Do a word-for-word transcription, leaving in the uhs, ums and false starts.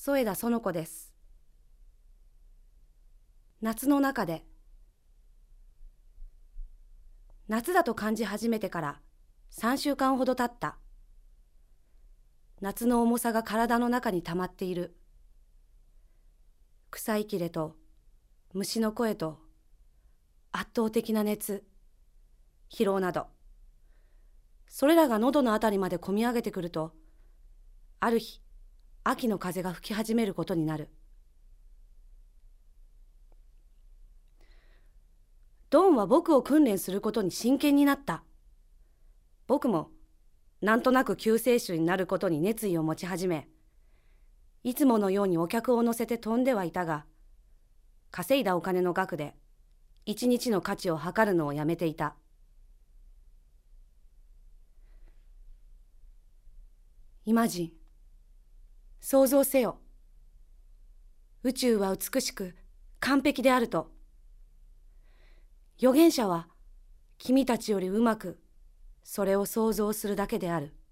添田園子です。夏の中で。夏だと感じ始めてからさんしゅうかんほど経った。夏の重さが体の中に溜まっている。草いきれと虫の声と圧倒的な熱、疲労など、それらが喉のあたりまでこみ上げてくると、ある日、秋の風が吹き始めることになる。ドンは僕を訓練することに真剣になった。僕もなんとなく救世主になることに熱意を持ち始め、いつものようにお客を乗せて飛んではいたが、稼いだお金の額で一日の価値を測るのをやめていた。イマジン、想像せよ。宇宙は美しく完璧であると。預言者は君たちよりうまくそれを想像するだけである。